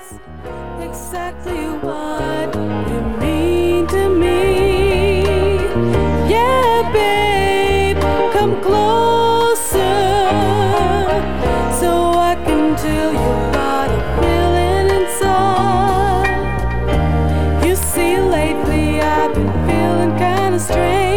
exactly what you mean to me. Yeah, babe, come closer so I can tell you what I'm feeling inside. You see, lately I've been feeling kinda strange.